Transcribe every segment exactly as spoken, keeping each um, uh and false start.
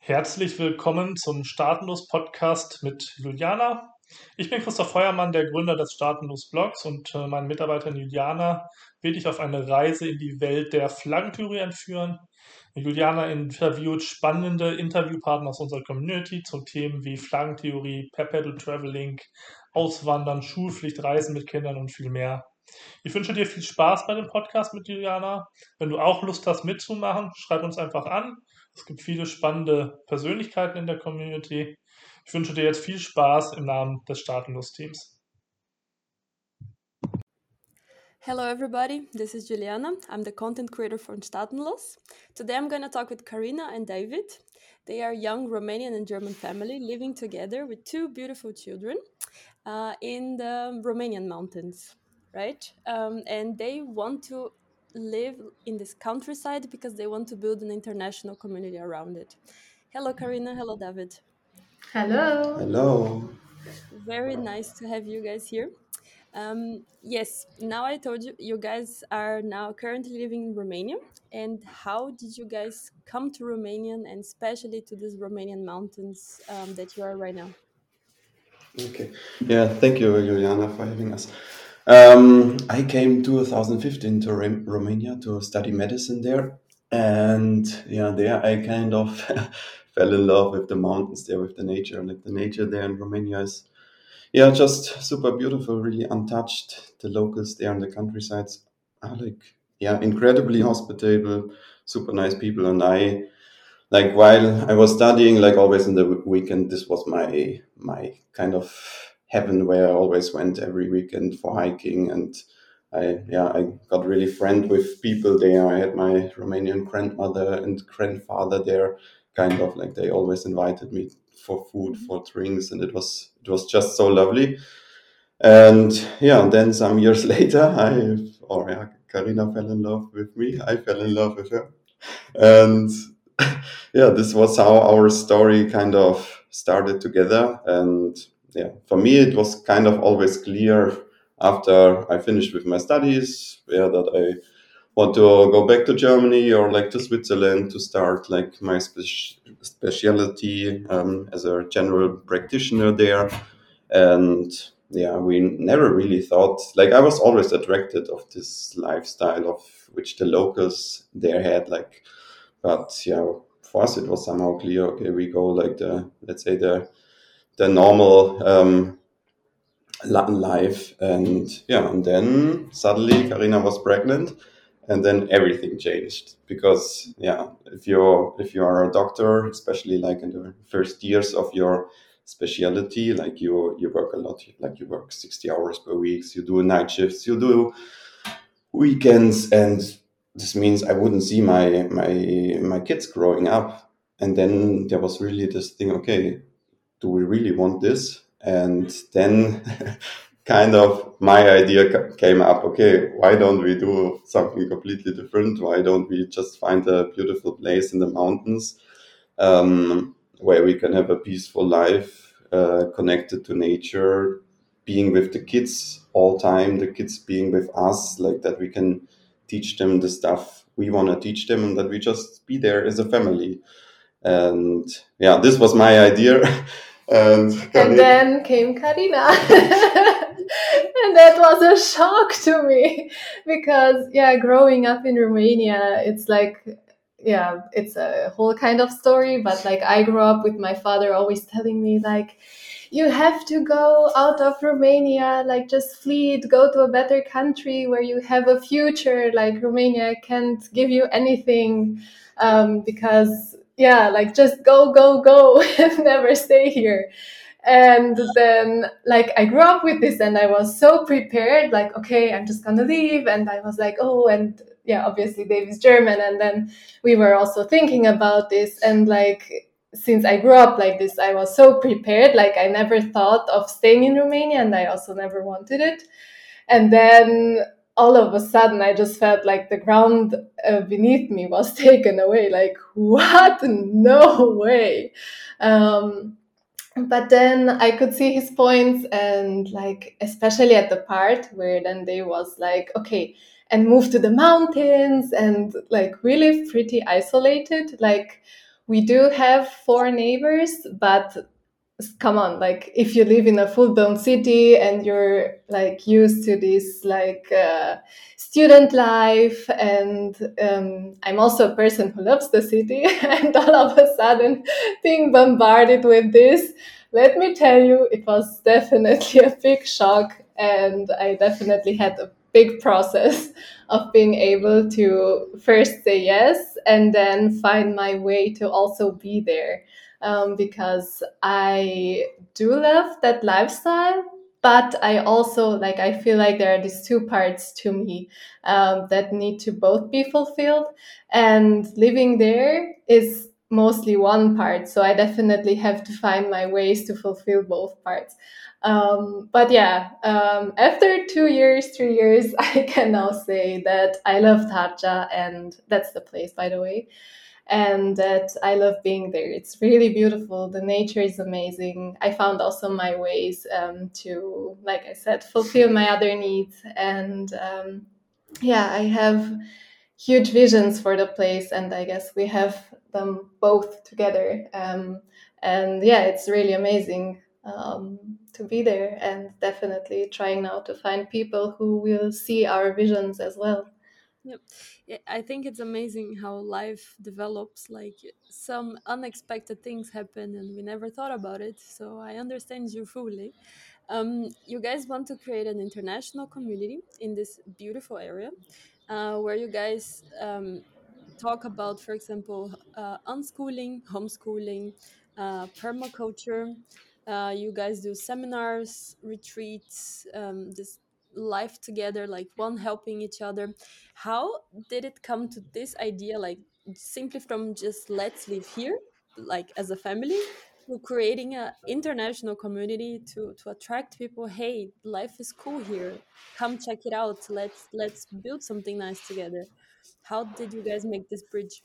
Herzlich willkommen zum Staatenlos-Podcast mit Juliana. Ich bin Christoph Feuermann, der Gründer des Staatenlos-Blogs, und äh, meine Mitarbeiterin Juliana wird dich auf eine Reise in die Welt der Flaggentheorie entführen. Juliana interviewt spannende Interviewpartner aus unserer Community zu Themen wie Flaggentheorie, Perpetual Traveling, Auswandern, Schulpflicht, Reisen mit Kindern und viel mehr. Ich wünsche dir viel Spaß bei dem Podcast mit Juliana. Wenn du auch Lust hast mitzumachen, schreib uns einfach an. Es gibt viele spannende Persönlichkeiten in der Community. Ich wünsche dir jetzt viel Spaß im Namen des Staatenlos-Teams. Hello everybody, this is Juliana. I'm the content creator for Staatenlos. Today I'm going to talk with Karina and David. They are a young Romanian and German family living together with two beautiful children uh, in the Romanian mountains, right? Um, and they want to live in this countryside because they want to build an international community around it. Hello Karina, hello David. Hello. Hello. Very nice to have you guys here. Um, yes, now I told you, you guys are now currently living in Romania. And how did you guys come to Romania and especially to these Romanian mountains um, that you are right now? Okay. Yeah, thank you, Juliana, for having us. Um, I came two thousand fifteen to Rom- Romania to study medicine there. And yeah, there I kind of fell in love with the mountains there, with the nature. Like the nature there in Romania is, yeah, just super beautiful, really untouched. The locals there in the countrysides are like, yeah, incredibly hospitable, super nice people. And I, like while I was studying, like always in the w- weekend, this was my my kind of heaven where I always went every weekend for hiking. And I, yeah, I got really friend with people there. I had my Romanian grandmother and grandfather there, kind of like they always invited me for food, for drinks, and it was it was just so lovely. And yeah, and then some years later, I or yeah, Karina fell in love with me. I fell in love with her, and yeah, this was how our story kind of started together. And yeah, for me, it was kind of always clear after I finished with my studies, yeah, that I want to go back to Germany or like to Switzerland to start like my speci- specialty um, as a general practitioner there. And yeah, we never really thought, like I was always attracted of this lifestyle of which the locals there had, like, but yeah, for us it was somehow clear, okay, we go like the, let's say the the normal um li- life. And yeah, and then suddenly Karina was pregnant, and then everything changed because yeah, if you're if you are a doctor, especially like in the first years of your specialty, like you you work a lot, like you work sixty hours per week, you do night shifts, you do weekends, and this means I wouldn't see my my my kids growing up. And then there was really this thing, okay, do we really want this? And then kind of my idea ca- came up, okay, why don't we do something completely different? Why don't we just find a beautiful place in the mountains um, where we can have a peaceful life, uh, connected to nature, being with the kids all time, the kids being with us, like that we can teach them the stuff we want to teach them, and that we just be there as a family. And yeah, this was my idea. and And Karina, then came Karina. And that was a shock to me because, yeah, growing up in Romania, it's like, yeah, it's a whole kind of story. But like, I grew up with my father always telling me, like, you have to go out of Romania, like, just flee it, go to a better country where you have a future. Like, Romania can't give you anything um, because, yeah, like, just go, go, go, and never stay here. And then, like, I grew up with this and I was so prepared, like, okay, I'm just gonna leave. And I was like, oh, and yeah, obviously Dave is German. And then we were also thinking about this. And like, since I grew up like this, I was so prepared. Like, I never thought of staying in Romania, and I also never wanted it. And then all of a sudden, I just felt like the ground uh, beneath me was taken away. Like, what? No way. Um, but then I could see his points, and like, especially at the part where then they was like, okay, and move to the mountains and like really pretty isolated. Like, we do have four neighbors, but come on, like if you live in a full-blown city and you're like used to this like uh, student life, and um, I'm also a person who loves the city, and all of a sudden being bombarded with this, let me tell you, it was definitely a big shock, and I definitely had a big process of being able to first say yes and then find my way to also be there. Um, because I do love that lifestyle, but I also like, I feel like there are these two parts to me um, that need to both be fulfilled, and living there is mostly one part. So I definitely have to find my ways to fulfill both parts. Um, but yeah, um, after two years, three years, I can now say that I love Tarja, and that's the place, by the way, and that I love being there. It's really beautiful. The nature is amazing. I found also my ways um, to, like I said, fulfill my other needs. And um, yeah, I have huge visions for the place, and I guess we have them both together. Um, and yeah, it's really amazing um, to be there, and definitely trying now to find people who will see our visions as well. Yep. Yeah, I think it's amazing how life develops. Like some unexpected things happen and we never thought about it. So I understand you fully. Um, you guys want to create an international community in this beautiful area uh, where you guys um, talk about, for example, uh, unschooling, homeschooling, uh, permaculture. Uh, you guys do seminars, retreats, um, this life together, like one helping each other. How did it come to this idea, like simply from just let's live here, like as a family, to creating an international community to to attract people? Hey, life is cool here. Come check it out. Let's let's build something nice together. How did you guys make this bridge?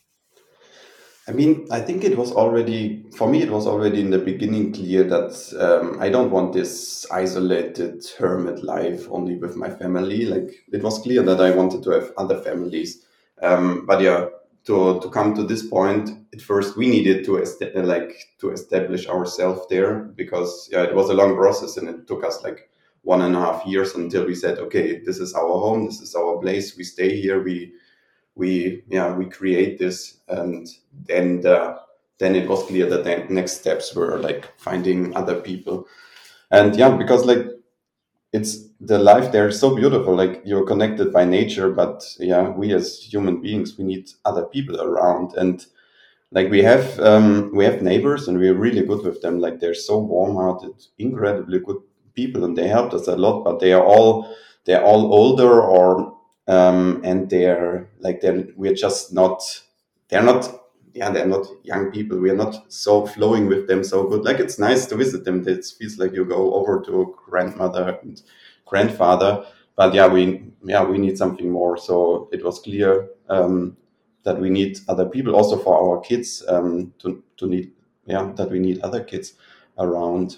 I mean, I think it was already, for me, it was already in the beginning clear that um, I don't want this isolated hermit life only with my family. Like, it was clear that I wanted to have other families. Um, but yeah, to, to come to this point, at first we needed to est- like to establish ourselves there, because yeah, it was a long process, and it took us like one and a half years until we said, okay, this is our home, this is our place, we stay here, we we yeah we create this. And then the, then it was clear that the next steps were like finding other people. And yeah, because like it's the life there is so beautiful, like you're connected by nature, but yeah, we as human beings, we need other people around. And like we have um, we have neighbors, and we're really good with them. Like they're so warm-hearted, incredibly good people, and they helped us a lot. But they are all they're all older, or um, and they're like they're we're just not they're not yeah they're not young people. We're not so flowing with them so good. Like it's nice to visit them. It feels like you go over to a grandmother and grandfather. But yeah, we yeah we need something more. So it was clear. Um, that we need other people also for our kids, um, to, to need yeah that we need other kids around.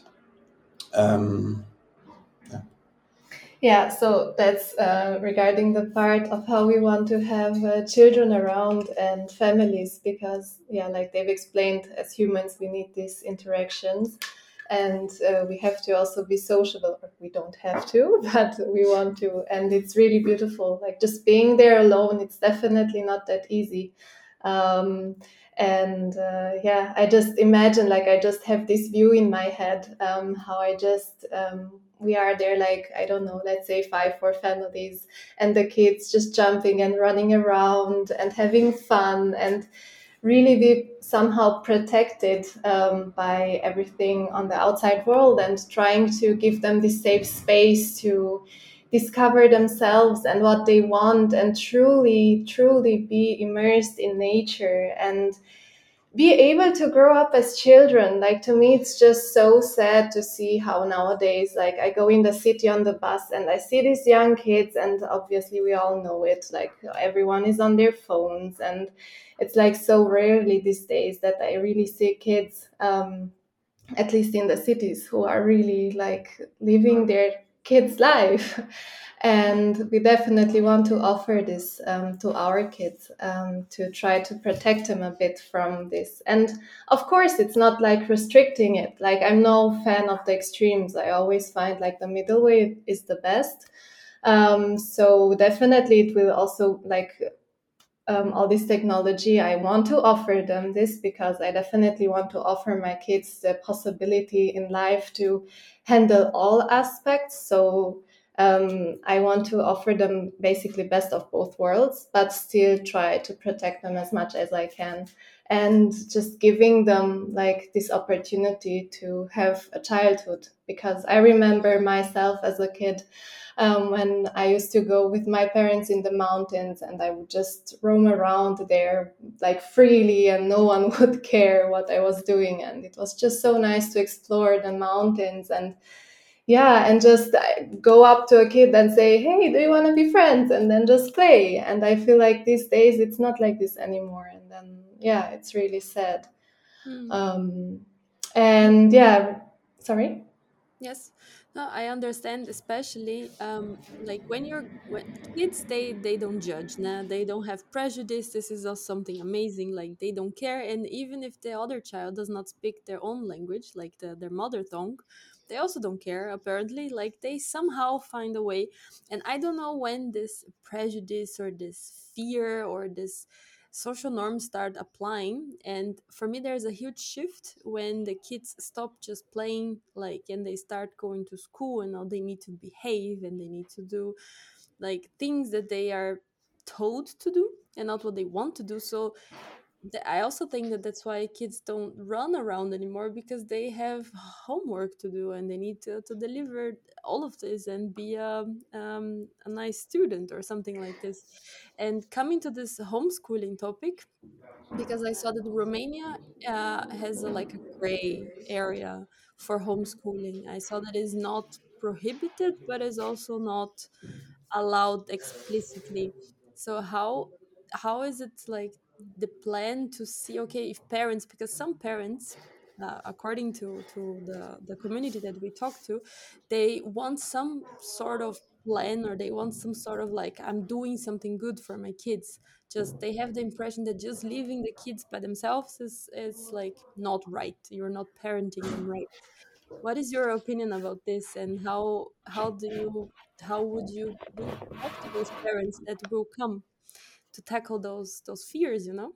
um, Yeah, so that's uh, regarding the part of how we want to have uh, children around and families, because, yeah, like they've explained, as humans, we need these interactions, and uh, we have to also be sociable. Or we don't have to, but we want to, and it's really beautiful. Like just being there alone, it's definitely not that easy. Um, and uh, yeah, I just imagine, like I just have this view in my head, um, how I just um, we are there, like I don't know, let's say five four families, and the kids just jumping and running around and having fun, and really be somehow protected um, by everything on the outside world, and trying to give them this safe space to discover themselves and what they want, and truly truly be immersed in nature and be able to grow up as children. Like to me, it's just so sad to see how nowadays, like I go in the city on the bus and I see these young kids, and obviously we all know it, like everyone is on their phones, and it's like so rarely these days that I really see kids, um, at least in the cities, who are really like living their kid's life. And we definitely want to offer this um, to our kids, um, to try to protect them a bit from this. And of course, it's not like restricting it. Like, I'm no fan of the extremes. I always find like the middle way is the best. Um, so definitely it will also like um, all this technology. I want to offer them this because I definitely want to offer my kids the possibility in life to handle all aspects. So um, I want to offer them basically best of both worlds, but still try to protect them as much as I can. And just giving them like this opportunity to have a childhood, because I remember myself as a kid, um, when I used to go with my parents in the mountains, and I would just roam around there like freely, and no one would care what I was doing. And it was just so nice to explore the mountains and yeah, and just uh, go up to a kid and say, hey, do you want to be friends? And then just play. And I feel like these days it's not like this anymore. And then, yeah, it's really sad. Mm. Um, and yeah, sorry? Yes. No, I understand, especially um, like when you're when kids, they they don't judge, nah? They don't have prejudice. This is also something amazing. Like they don't care, and even if the other child does not speak their own language, like the, their mother tongue, they also don't care. Apparently, like they somehow find a way. And I don't know when this prejudice or this fear or this social norms start applying. And for me there's a huge shift when the kids stop just playing, like, and they start going to school, and now they need to behave and they need to do like things that they are told to do and not what they want to do. So th- I also think that that's why kids don't run around anymore, because they have homework to do and they need to, to deliver all of this and be a, um, a nice student or something like this. And coming to this homeschooling topic, because I saw that Romania uh, has a, like a gray area for homeschooling. I saw that is not prohibited, but is also not allowed explicitly. So how how is it like the plan to see, okay, if parents, because some parents, uh, according to to the the community that we talk to, they want some sort of plan, or they want some sort of like, I'm doing something good for my kids. Just they have the impression that just leaving the kids by themselves is is like not right. You're not parenting them right. What is your opinion about this, and how how do you how would you do talk to those parents that will come to tackle those those fears, you know?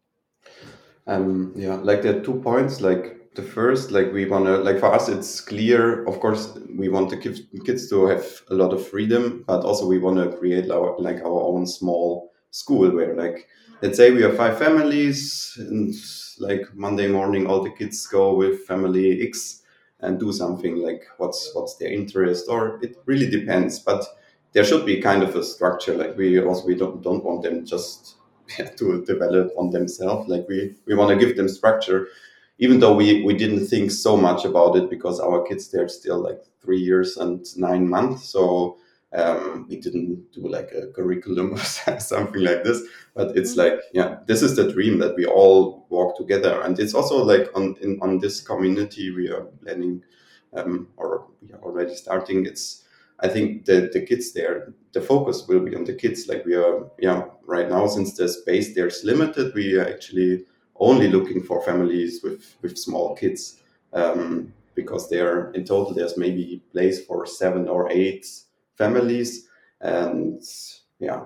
Um, yeah, like there are two points. Like the first, like we wanna, like for us, it's clear. Of course, we want the kids kids to have a lot of freedom, but also we want to create our like our own small school where, like, let's say we have five families, and like Monday morning, all the kids go with family X and do something like what's what's their interest, or it really depends. But there should be kind of a structure. Like we also we don't don't want them just to develop on themselves. Like we, we want to give them structure, even though we, we didn't think so much about it because our kids, they're still like three years and nine months. So um, we didn't do like a curriculum or something like this. But it's Mhm. like, yeah, this is the dream that we all walk together. And it's also like on in, on this community we are planning, um, or we are already starting. It's I think the, the kids there, the focus will be on the kids. Like we are, yeah, right now, since the space there's limited, we are actually only looking for families with, with small kids, um, because there in total there's maybe place for seven or eight families, and yeah,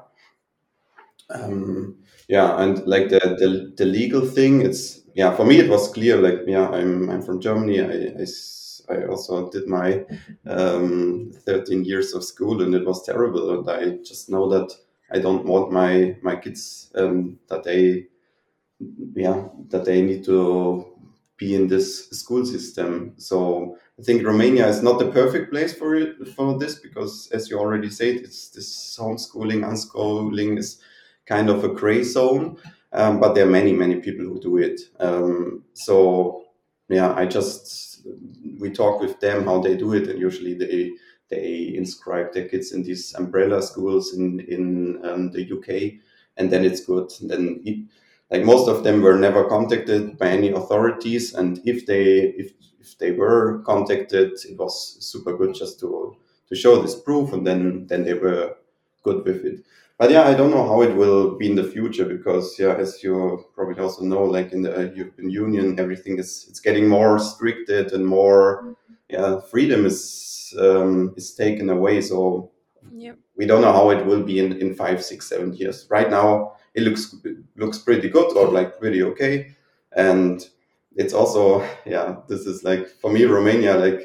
um, yeah, and like the, the the legal thing, it's yeah, for me it was clear. Like yeah, I'm I'm from Germany. I I s- I also did my um, thirteen years of school, and it was terrible. And I just know that I don't want my my kids, um, that they yeah that they need to be in this school system. So I think Romania is not the perfect place for it for this, because as you already said, it's this homeschooling, unschooling is kind of a gray zone. Um, but there are many many people who do it. Um, so yeah, I just we talk with them how they do it, and usually they they inscribe their kids in these umbrella schools in in um, the U K, and then it's good. And then it, like most of them were never contacted by any authorities, and if they if, if they were contacted, it was super good just to to show this proof, and then then they were good with it. But yeah, I don't know how it will be in the future because yeah, as you probably also know, like in the European Union, everything is it's getting more restricted and more yeah, freedom is um, is taken away. So Yep. we don't know how it will be in, in five, six, seven years. Right now, it looks looks pretty good or like pretty okay, and it's also yeah, this is like for me Romania like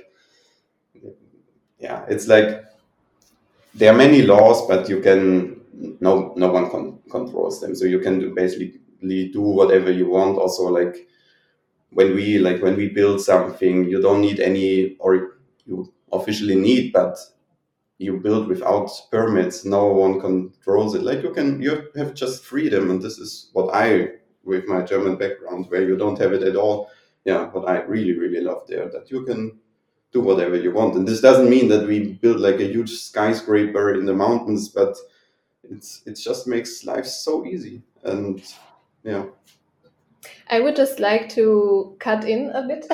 yeah, it's like there are many laws, but you can no no one con- controls them, so you can do, basically do whatever you want. Also, like when we like when we build something, you don't need any or you officially need, but you build without permits. No one controls it. Like you can you have just freedom, and this is what I with my German background where you don't have it at all. Yeah, what I really really love there that you can do whatever you want. And this doesn't mean that we build like a huge skyscraper in the mountains, but it's it just makes life so easy. And yeah. I would just like to cut in a bit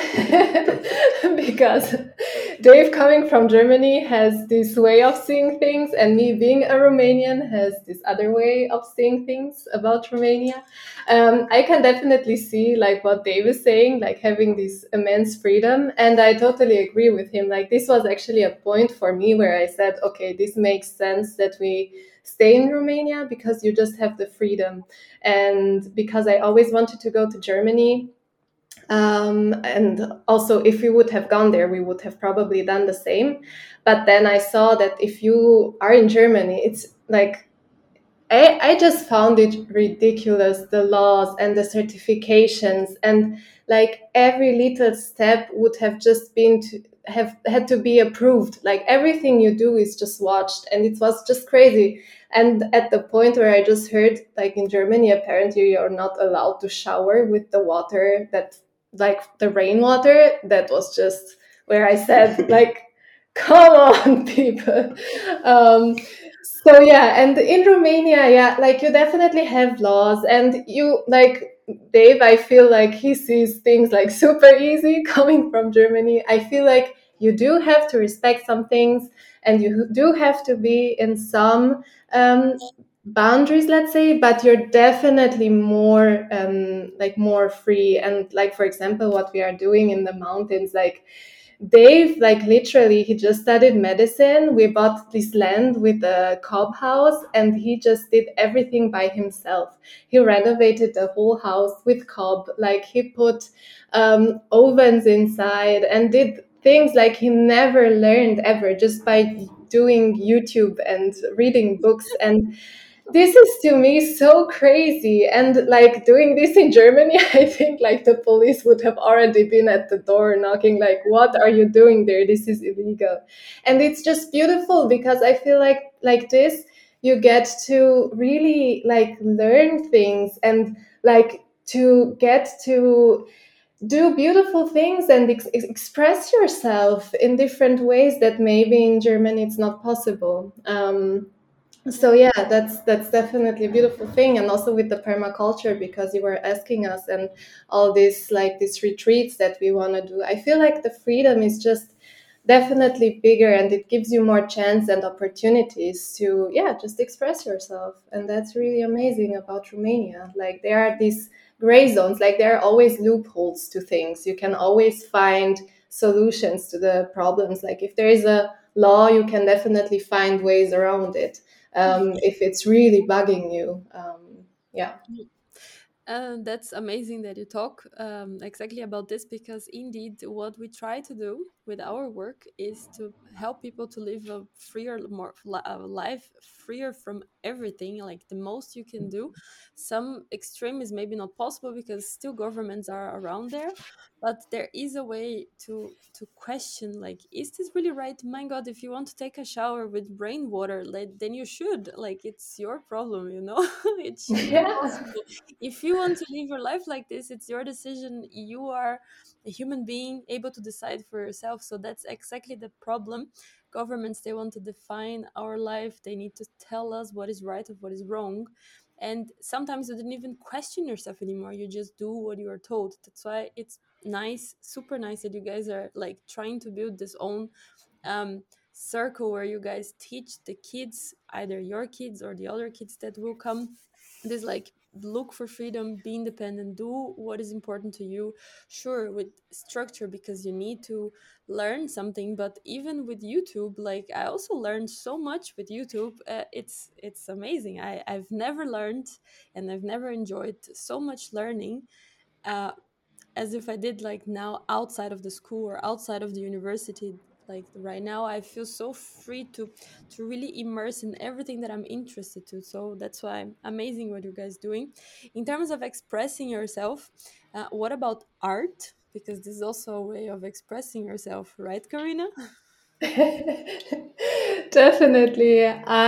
because Dave, coming from Germany, has this way of seeing things, and me being a Romanian has this other way of seeing things about Romania. Um, I can definitely see like what Dave is saying, like having this immense freedom, and I totally agree with him. Like this was actually a point for me where I said, okay, this makes sense that we stay in Romania because you just have the freedom. And because I always wanted to go to Germany, um, and also if we would have gone there, we would have probably done the same. But then I saw that if you are in Germany, it's like I, I just found it ridiculous, the laws and the certifications, and like every little step would have just been to have had to be approved. Like everything you do is just watched, and it was just crazy. And at the point where I just heard, like in Germany, apparently you're not allowed to shower with the water that, like the rainwater, that was just where I said, like, come on, people. Um, so yeah, and in Romania, yeah, like you definitely have laws, and you like Dave. I feel like he sees things like super easy coming from Germany. I feel like you do have to respect some things, and you do have to be in some um, boundaries, let's say. But you're definitely more um, like more free, and like for example, what we are doing in the mountains, like Dave, like literally, he just studied medicine. We bought this land with a cob house, and he just did everything by himself. He renovated the whole house with cob. Like he put um, ovens inside and did things like he never learned ever just by doing YouTube and reading books. And this is to me so crazy. And like doing this in Germany, I think like the police would have already been at the door knocking, like, what are you doing there? This is illegal. And it's just beautiful because I feel like like this, you get to really like learn things and like to get to do beautiful things and ex- express yourself in different ways that maybe in Germany it's not possible. Um, so yeah, that's that's definitely a beautiful thing. And also with the permaculture, because you were asking us, and all these like these retreats that we want to do, I feel like the freedom is just definitely bigger, and it gives you more chance and opportunities to yeah just express yourself. And that's really amazing about Romania. Like there are these gray zones, like there are always loopholes to things. You can always find solutions to the problems. Like if there is a law, you can definitely find ways around it, um, if it's really bugging you. Um, yeah. And that's amazing that you talk um, exactly about this, because indeed what we try to do with our work is to help people to live a freer more li- a life freer from everything, like the most you can do. Some extreme is maybe not possible because still governments are around there, but there is a way to to question, like, is this really right? My god, if you want to take a shower with rainwater, like, then you should, like, it's your problem, you know. It should be Yeah. possible. If you want to live your life like this, it's your decision. You are a human being able to decide for yourself. So that's exactly the problem. Governments, they want to define our life. They need to tell us what is right and what is wrong. And sometimes you didn't even question yourself anymore. You just do what you are told. That's why it's nice, super nice that you guys are like trying to build this own um circle where you guys teach the kids, either your kids or the other kids that will come, this like look for freedom, be independent, do what is important to you, sure, with structure because you need to learn something. But even with YouTube, like I also learned so much with YouTube. Uh, it's it's amazing. I, I've never learned and I've never enjoyed so much learning uh, as if I did like now outside of the school or outside of the university. Like right now I feel so free to to really immerse in everything that I'm interested to. So that's why amazing what you guys doing in terms of expressing yourself. Uh, what about art? Because this is also a way of expressing yourself, right, Karina? Definitely.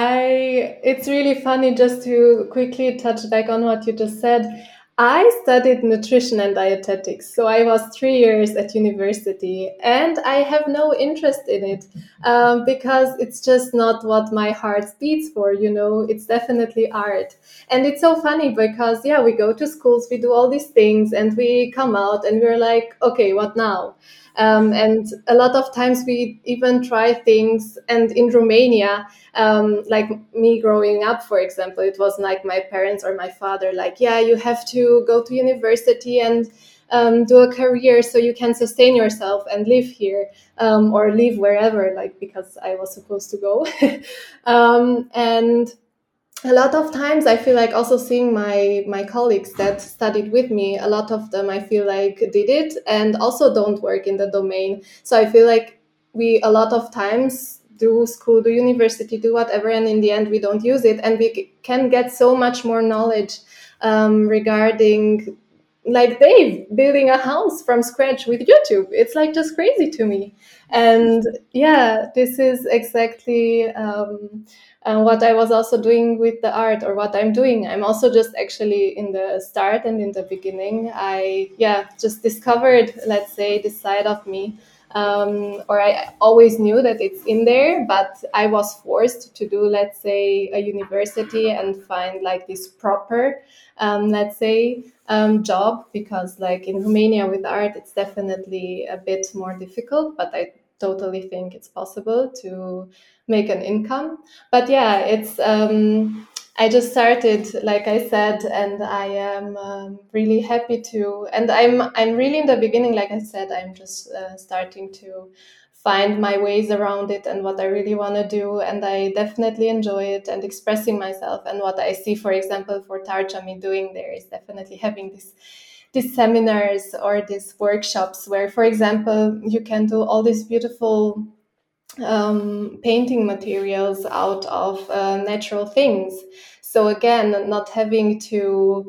I it's really funny, just to quickly touch back on what you just said. I studied nutrition and dietetics, so I was three years at university, and I have no interest in it um, because it's just not what my heart beats for. You know, it's definitely art, and it's so funny because yeah, we go to schools, we do all these things, and we come out, and we're like, okay, what now? Um, and a lot of times we even try things. And in Romania, um, like me growing up, for example, it was like my parents or my father, like, yeah, you have to go to university and um, do a career so you can sustain yourself and live here um, or live wherever, like, because I was supposed to go. um, and a lot of times I feel like also seeing my my colleagues that studied with me, a lot of them I feel like did it and also don't work in the domain. So I feel like we a lot of times do school, do university, do whatever, and in the end we don't use it, and we c- can get so much more knowledge um, regarding, like, Dave building a house from scratch with YouTube. It's like just crazy to me. And yeah, this is exactly um, uh, what I was also doing with the art, or what I'm doing. I'm also just actually in the start and in the beginning. I, yeah, just discovered, let's say, this side of me. Um, or I always knew that it's in there, but I was forced to do, let's say, a university and find like this proper, um, let's say, um, job, because like in Romania with art, it's definitely a bit more difficult, but I totally think it's possible to make an income. But yeah, it's um, I just started, like I said, and I am um, really happy to. And I'm I'm really in the beginning, like I said, I'm just uh, starting to find my ways around it and what I really want to do. And I definitely enjoy it and expressing myself. And what I see, for example, for Tarchami doing there is definitely having this these seminars or these workshops where, for example, you can do all these beautiful um, painting materials out of uh, natural things. So again, not having to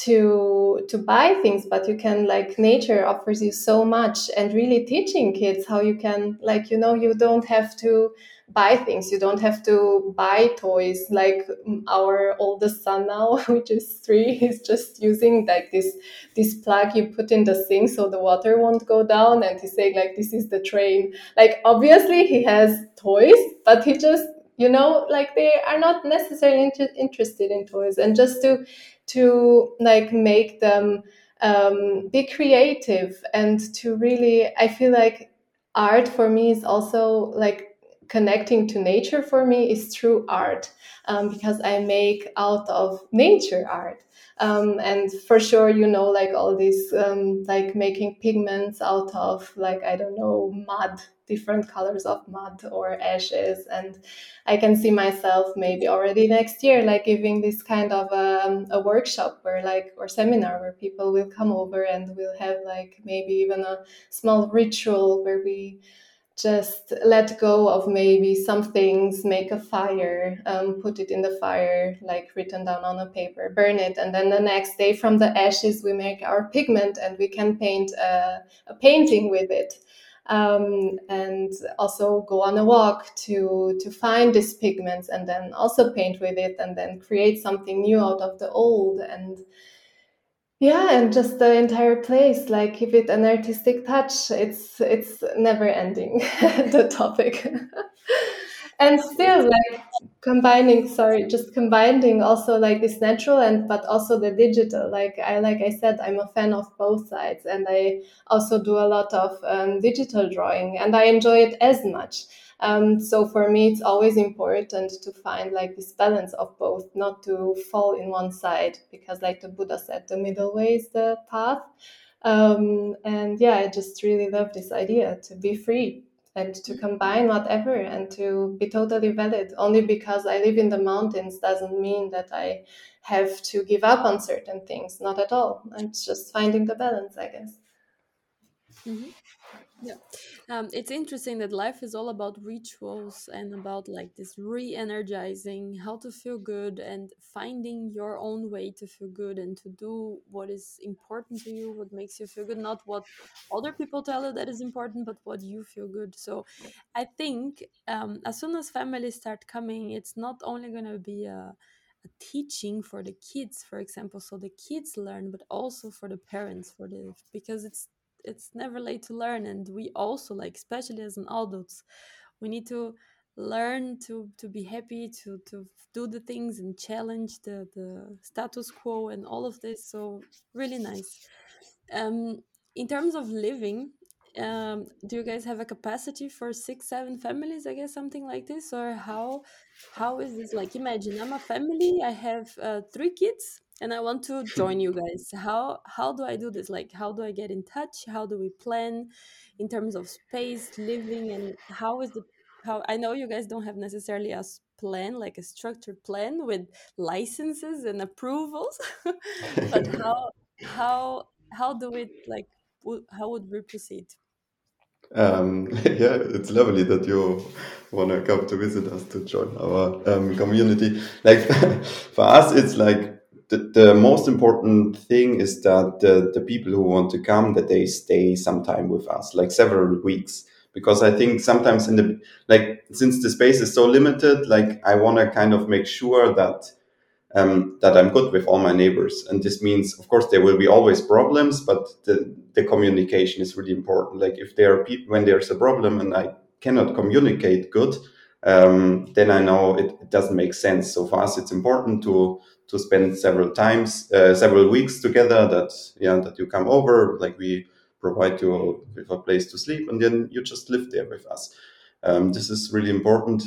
to to buy things, but you can, like, nature offers you so much, and really teaching kids how you can, like, you know, you don't have to buy things, you don't have to buy toys. Like our oldest son now, which is three, he's just using like this this plug you put in the sink so the water won't go down, and he's saying like, this is the train. Like, obviously he has toys, but he just, you know, like, they are not necessarily inter- interested in toys. And just to to like make them um, be creative, and to really, I feel like art for me is also like connecting to nature. For me is through art, um, because I make out of nature art. Um, and for sure, you know, like all these, um, like making pigments out of, like, I don't know, mud, different colors of mud or ashes. And I can see myself maybe already next year, like giving this kind of um, a workshop where, like, or seminar where people will come over and we'll have like maybe even a small ritual where we just let go of maybe some things, make a fire, um, put it in the fire, like written down on a paper, burn it, and then the next day from the ashes we make our pigment and we can paint a, a painting with it. Um, and also go on a walk to to find these pigments, and then also paint with it, and then create something new out of the old. And yeah, and just the entire place, like, give it an artistic touch. It's it's never ending, the topic. And still, like, combining, sorry, just combining also like this natural and but also the digital. Like I like I said, I'm a fan of both sides, and I also do a lot of um, digital drawing, and I enjoy it as much. Um, so for me, it's always important to find like this balance of both, not to fall in one side, because like the Buddha said, the middle way is the path. Um, and yeah, I just really love this idea to be free and to combine whatever and to be totally valid. Only because I live in the mountains doesn't mean that I have to give up on certain things. Not at all. It's just finding the balance, I guess. Mm-hmm. Yeah. Um, it's interesting that life is all about rituals and about like this re-energizing, how to feel good and finding your own way to feel good and to do what is important to you, what makes you feel good, not what other people tell you that is important, but what you feel good. So I think um, as soon as families start coming, it's not only going to be a, a teaching for the kids, for example, so the kids learn, but also for the parents, for the because it's it's never late to learn, and we also, like, especially as an adults, we need to learn to to be happy, to to do the things and challenge the the status quo and all of this. So really nice. um in terms of living, um do you guys have a capacity for six seven families, I guess, something like this? Or how how is this? Like, imagine I'm a family, I have uh, three kids and I want to join you guys. How how do I do this? Like, how do I get in touch? How do we plan in terms of space, living, and how is the how I know you guys don't have necessarily a s- plan, like a structured plan with licenses and approvals, but how how how do we, like, wo- how would we proceed? Um, yeah, it's lovely that you want to come to visit us to join our um, community. Like for us, it's like the, the most important thing is that the, the people who want to come, that they stay some time with us, like several weeks. Because I think sometimes in the, like, since the space is so limited, like I want to kind of make sure that um, that I'm good with all my neighbors. And this means, of course, there will be always problems, but the, the communication is really important. Like if there are people, when there's a problem and I cannot communicate good, um, then I know it, it doesn't make sense. So for us, it's important to to spend several times, uh, several weeks together. That yeah, that you come over, like we provide you with a place to sleep, and then you just live there with us. Um, this is really important.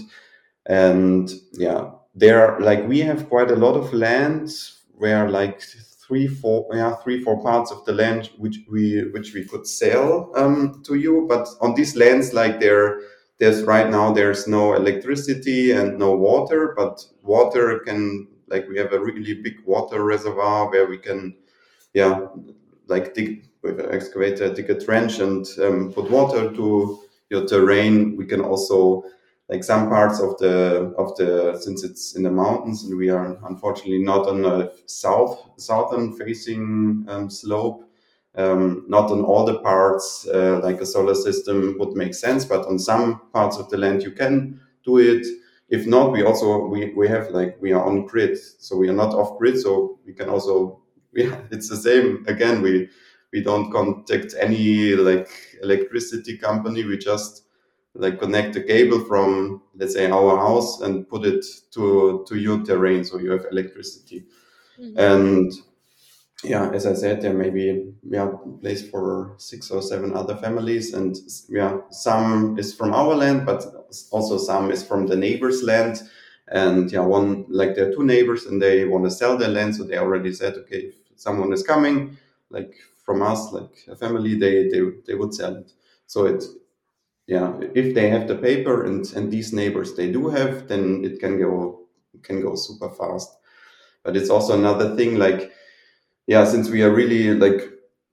And yeah, there are, like, we have quite a lot of land where like three four yeah three four parts of the land which we which we could sell um, to you, but on these lands, like there there's right now there's no electricity and no water, but water can, like, we have a really big water reservoir where we can, yeah, like dig with an excavator, dig a trench and um, put water to your terrain. We can also, like, some parts of the of the since it's in the mountains and we are unfortunately not on a south southern facing um, slope. Um, not on all the parts, uh, like a solar system would make sense, but on some parts of the land you can do it. If not, we also we, we have, like, we are on grid, so we are not off grid, so we can also, yeah, it's the same again. We we don't contact any, like, electricity company. We just, like, connect the cable from, let's say, our house and put it to to your terrain, so you have electricity. Mhm. And yeah, as I said, there may be, yeah, place for six or seven other families, and yeah, some is from our land, but also some is from the neighbor's land. And yeah, one, like, there are two neighbors and they want to sell their land, so they already said, okay, if someone is coming, like from us, like a family, they they they would sell it. So it, yeah, if they have the paper and and these neighbors they do have, then it can go can go super fast. But it's also another thing, like, yeah, since we are really, like,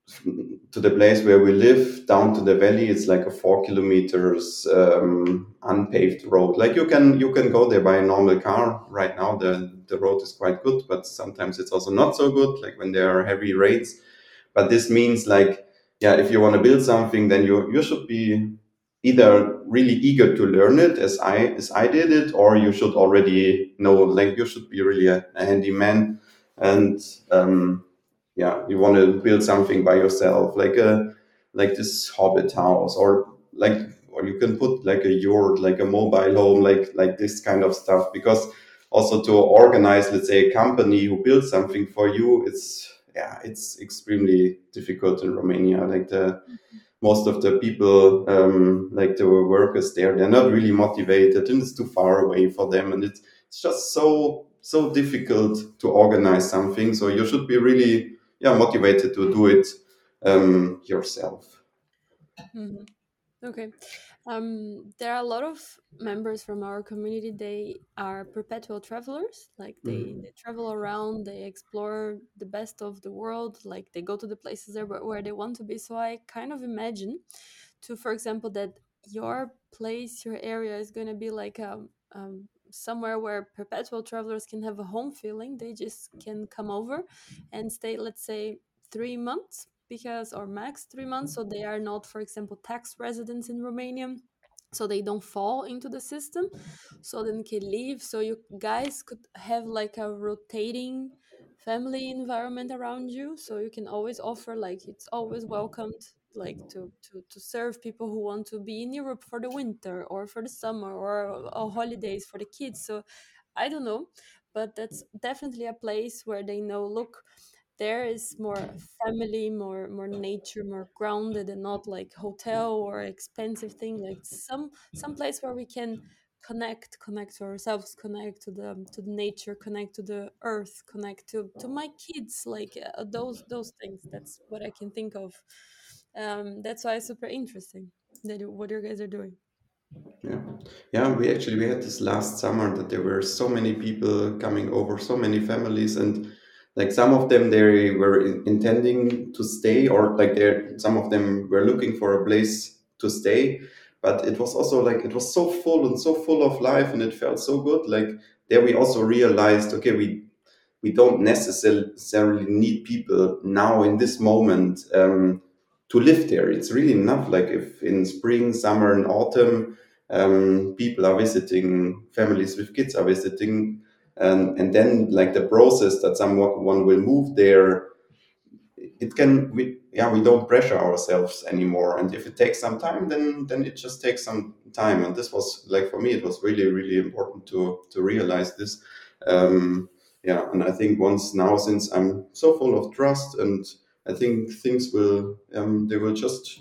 to the place where we live down to the valley, it's like a four kilometers um, unpaved road. Like, you can you can go there by a normal car. Right now the the road is quite good, but sometimes it's also not so good, like when there are heavy rains. But this means, like, yeah, if you want to build something, then you you should be either really eager to learn it, as i as i did it, or you should already know, like, you should be really a, a handyman. And um yeah, you want to build something by yourself, like a like this hobbit house, or like, or you can put like a yurt, like a mobile home, like like this kind of stuff. Because also to organize, let's say, a company who builds something for you, it's, yeah, it's extremely difficult in Romania. Like the most of the people, um, like the workers there, they're not really motivated, and it's too far away for them, and it's, it's just so so difficult to organize something. So you should be really yeah motivated to do it um, yourself. Mhm. Okay. Um, there are a lot of members from our community. They are perpetual travelers. Like they, Mm. they travel around, they explore the best of the world. Like they go to the places there where where they want to be. So I kind of imagine, to for example, that your place, your area is going to be like um, um, somewhere where perpetual travelers can have a home feeling. They just can come over and stay, let's say, three months because or max three months, so they are not, for example, tax residents in Romania, so they don't fall into the system, so then can leave. So you guys could have like a rotating family environment around you, so you can always offer, like it's always welcomed, like to to to serve people who want to be in Europe for the winter or for the summer or, or holidays for the kids. So I don't know, but that's definitely a place where they know, look, there is more family, more more nature, more grounded, and not like hotel or expensive thing, like some some place where we can connect connect to ourselves, connect to the to the nature, connect to the earth, connect to to my kids, like uh, those those things. That's what I can think of. Um that's why it's super interesting that you, what you guys are doing. Yeah, yeah. We actually we had this last summer that there were so many people coming over, so many families, and like some of them they were in- intending to stay, or like they some of them were looking for a place to stay. But it was also like it was so full and so full of life, and it felt so good. Like there we also realized, okay, we we don't necessarily need people now in this moment um, to live there. It's really enough. Like if in spring, summer, and autumn, um, people are visiting, families with kids are visiting, and and then like the process that someone will move there, it can we yeah we don't pressure ourselves anymore. And if it takes some time, then then it just takes some time. And this was like for me, it was really really important to to realize this. Um, yeah, and I think once now, since I'm so full of trust, and I think things will um, they will just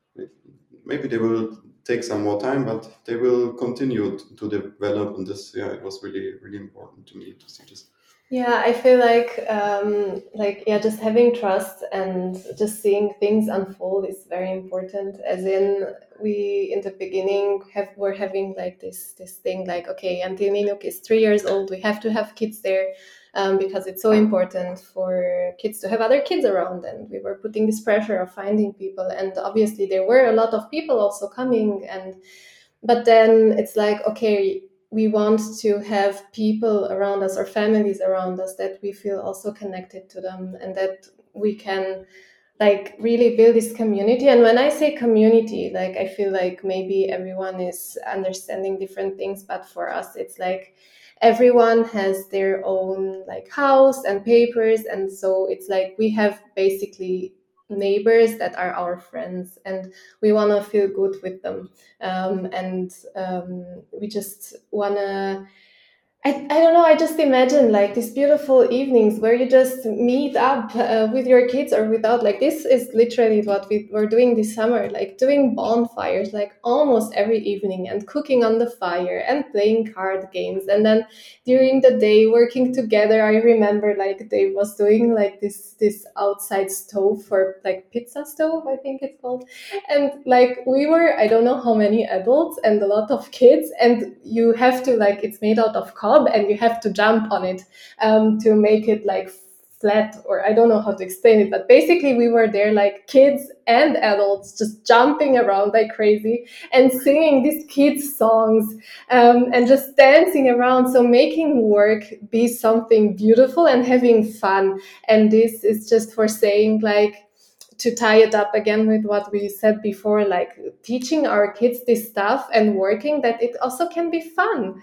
maybe they will take some more time, but they will continue to, to develop. And this, yeah, it was really really important to me to see this. Yeah, I feel like um, like yeah, just having trust and just seeing things unfold is very important. As in, we in the beginning have were having like this this thing like, okay, until Ninuk is three years old, we have to have kids there, um, because it's so important for kids to have other kids around. And we were putting this pressure of finding people, and obviously there were a lot of people also coming. And but then it's like, okay, we want to have people around us or families around us that we feel also connected to them, and that we can like really build this community. And when I say community, like I feel like maybe everyone is understanding different things, but for us it's like everyone has their own like house and papers, and so it's like we have basically neighbors that are our friends, and we want to feel good with them. Um, and um, we just want to I, I don't know. I just imagine like these beautiful evenings where you just meet up uh, with your kids or without. Like this is literally what we were doing this summer, like doing bonfires like almost every evening, and cooking on the fire and playing card games. And then during the day working together, I remember like they was doing like this this outside stove for like pizza stove, I think it's called. And like we were, I don't know how many adults and a lot of kids, and you have to like, it's made out of cob and you have to jump on it um, to make it like flat, or I don't know how to explain it, but basically we were there like kids and adults just jumping around like crazy and singing these kids songs, um, and just dancing around, so making work be something beautiful and having fun. And this is just for saying, like, to tie it up again with what we said before, like teaching our kids this stuff and working, that it also can be fun.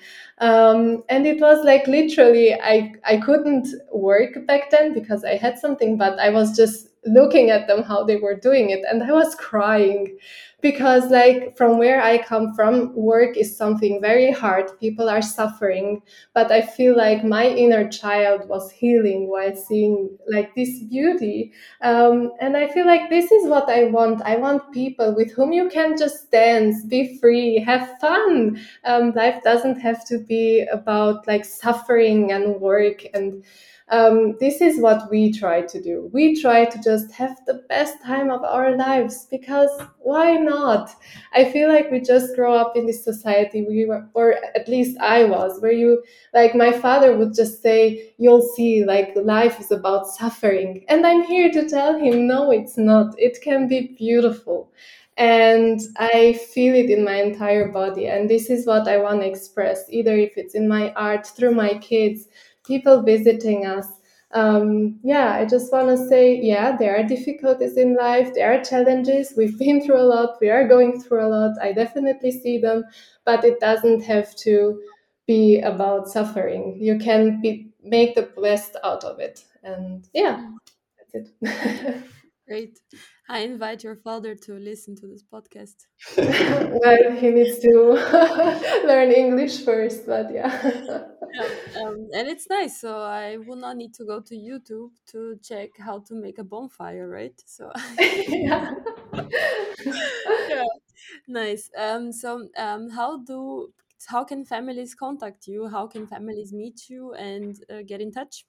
Um, and it was like literally, I, I couldn't work back then because I had something, but I was just looking at them how they were doing it, and I was crying because, like, from where I come from, work is something very hard. People are suffering, but I feel like my inner child was healing while seeing like this beauty. Um, and I feel like this is what I want. I want people with whom you can just dance, be free, have fun. Um, life doesn't have to be about like suffering and work. And um, this is what we try to do. We try to just have the best time of our lives, because why not? I feel like we just grow up in this society, we were, or at least I was, where you, like, my father would just say, you'll see, like, life is about suffering. And I'm here to tell him, no, it's not. It can be beautiful. And I feel it in my entire body. And this is what I want to express, either if it's in my art, through my kids, people visiting us. Um, yeah, I just want to say, yeah, there are difficulties in life, there are challenges. We've been through a lot, we are going through a lot. I definitely see them, but it doesn't have to be about suffering. You can be make the best out of it, and yeah, Mm, that's it. great. I invite your father to listen to this podcast. Well, he needs to learn English first, but yeah. Yeah, um, and it's nice. So I will not need to go to YouTube to check how to make a bonfire, right? So Yeah. yeah, nice. Um, so um, how do how can families contact you? How can families meet you and uh, get in touch?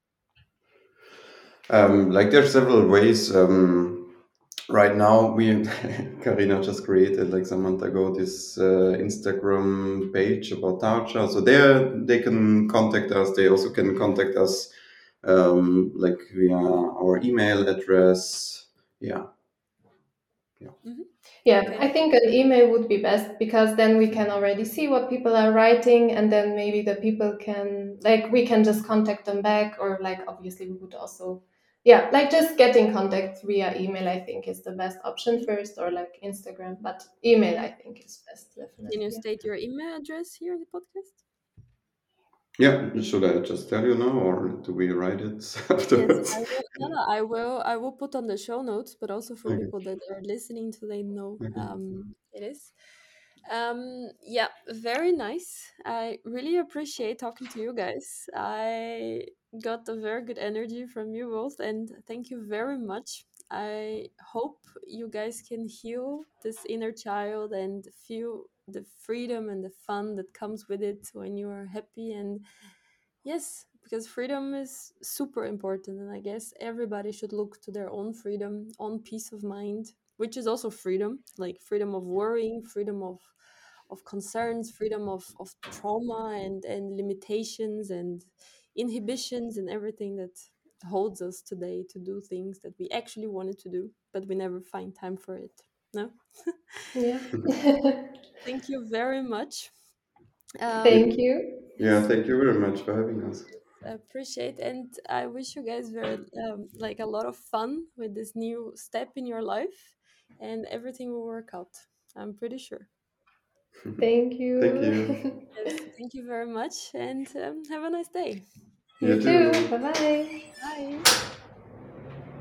Um, like there's several ways. Um, right now, we Karina just created like some month ago this uh, Instagram page about Tarcha. So there they can contact us. They also can contact us um, like via our email address. Yeah, yeah. Mhm. Yeah, Okay. I think an email would be best, because then we can already see what people are writing, and then maybe the people can, like, we can just contact them back, or like obviously we would also, yeah, like just get in contact via email, I think is the best option first, or like Instagram, but email I think is best, Can definitely. you Yeah. state your email address here in the podcast? Yeah, should I just tell you now, or do we write it Yes, afterwards? I will. No, no, I will. I will put on the show notes, but also for Okay, people that are listening, so they know okay. um, it is. Um, yeah, very nice. I really appreciate talking to you guys. I got a very good energy from you both, and thank you very much. I hope you guys can heal this inner child and feel the freedom and the fun that comes with it when you are happy. And yes, because freedom is super important, and I guess everybody should look to their own freedom, own peace of mind, which is also freedom, like freedom of worrying, freedom of of concerns, freedom of, of trauma and, and limitations and inhibitions and everything that holds us today to do things that we actually wanted to do, but we never find time for it. No? Yeah. Thank you very much. Um, Thank you. Yeah, yes, thank you very much for having us. I appreciate, and I wish you guys very um, like a lot of fun with this new step in your life, and everything will work out. I'm pretty sure. Thank Thank you. you. Yes, thank you very much, and um, have a nice day. You You too. too. Bye bye. Bye.